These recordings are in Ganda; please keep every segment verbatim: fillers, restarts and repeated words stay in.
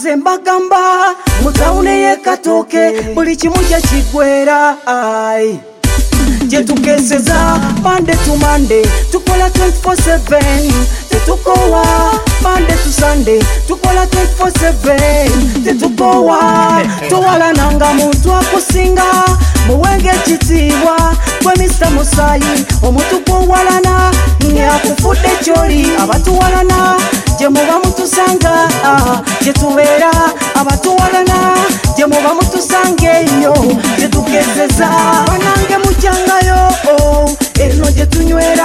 nze mbagamba mutawune ye Katoke buli kimu kye kigwera ai je tukeseza Monday to Monday tukola twenty-four seven tetukowa Monday to Sunday tukola twenty-four seven tetukowa towala nanga muntu akusinga muwenge kitibwa kwe Mister Musayi omuntu kwowalana nyakufude choli abatuwalana je muba mutusanga je tuwera abatuwalana je muba mutusange yo je tukeseza banange mucyangayo eno je tunywera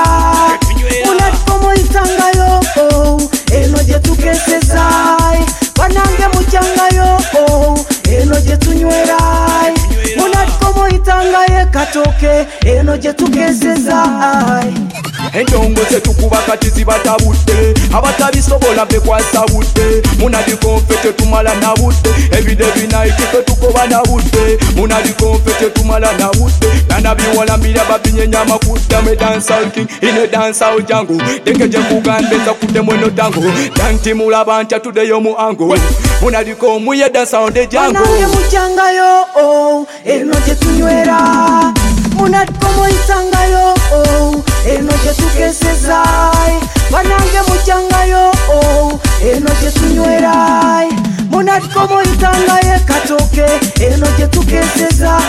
unatkomo itangayo eno je tukeseza banange mucyangayo eno je tunywera unatkomo itangaye Katoke eno je tukeseza Endongo ze tukuba kati zibatabudde abatabisobola be kwasabudde munadi konfete tumala nabudde everyday night fe tukoba nabudde munadi konfete tumala nabudde nanabiwala mbira babinyenya makudda me dance out king in a dance out jungle dekeje kugambe za kudde mwono tango danti mulaba ntya tudeyo mu ango munadi ko muye dance out de jungle banange mucyangayo eno je tunywera munadi ko moitangayo eno je tukeseza banange mucyangayo eno je tunywera munadi ko moitangaye Katoke eno je tukeseza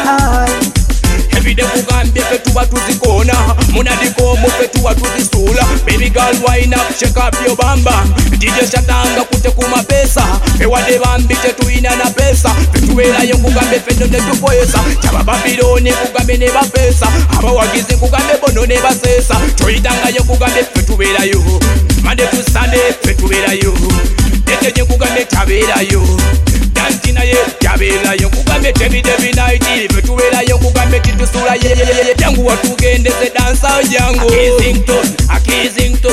everyday kugambe fe tuba tuzikona munadi ko mo fe tuba tuzisula baby girl wine up shake up your bamba D J Shatanga kute kuma pesa fe wade bambi te tuina na pesa fe tuwera yo kugambe fe nde tupoyesa chaba Babiloni kugambe ne ba pesa aba wagize kugambe bono ne basesa toyitanga yo kugambe fe tuwera yo Monday to Sunday fe tuwera yo dekeje kugambe tabera yo dantina ye yabela yo kugambe every day night fe tuwera yo kugambe titusula ye yangu watugendeze dansa yangu akizington akizington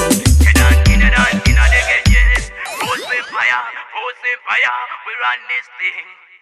Fire, we run this thing.